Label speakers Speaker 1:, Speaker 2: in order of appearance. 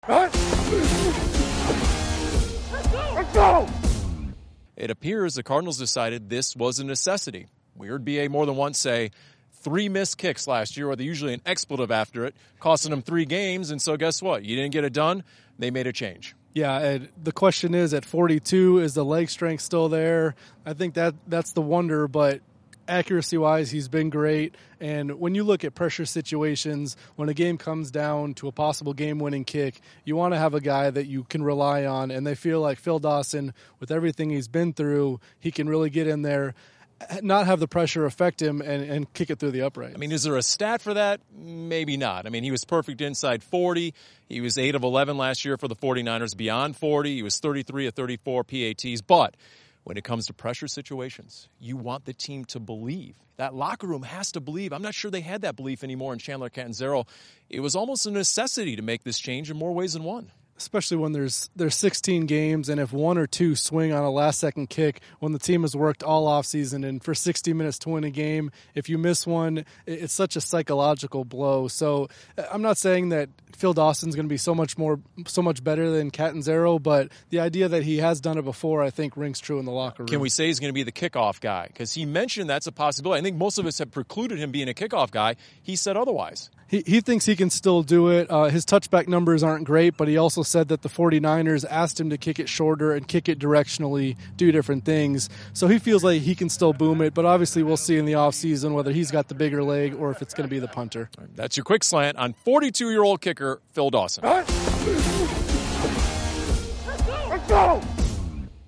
Speaker 1: It appears the Cardinals decided this was a necessity. We heard BA more than once say 3 missed kicks last year, with usually an expletive after it, costing them 3 games. And so guess what? You didn't get it done. They made a change.
Speaker 2: Yeah, and the question is, at 42, is the leg strength still there? I think that's the wonder, but accuracy-wise, he's been great. And when you look at pressure situations, when a game comes down to a possible game-winning kick, you want to have a guy that you can rely on. And they feel like Phil Dawson, with everything he's been through, he can really get in there, not have the pressure affect him, and kick it through the upright.
Speaker 1: I mean, is there a stat for that? Maybe not. I mean, he was perfect inside 40. He was 8 of 11 last year for the 49ers beyond 40. He was 33 of 34 PATs. But when it comes to pressure situations, you want the team to believe. That locker room has to believe. I'm not sure they had that belief anymore in Chandler Catanzaro. It was almost a necessity to make this change in more ways than one.
Speaker 2: Especially when there's 16 games, and if 1 or 2 swing on a last-second kick, when the team has worked all offseason and for 60 minutes to win a game, if you miss one, it's such a psychological blow. So I'm not saying that Phil Dawson's going to be so much better than Catanzaro, but the idea that he has done it before, I think, rings true in the locker room.
Speaker 1: Can we say he's going to be the kickoff guy? Because he mentioned that's a possibility. I think most of us have precluded him being a kickoff guy. He said otherwise.
Speaker 2: He thinks he can still do it. His touchback numbers aren't great, but he also said that the 49ers asked him to kick it shorter and kick it directionally, do different things. So he feels like he can still boom it, but obviously we'll see in the offseason whether he's got the bigger leg or if it's going to be the punter.
Speaker 1: That's your quick slant on 42-year-old kicker Phil Dawson.
Speaker 3: Let's go!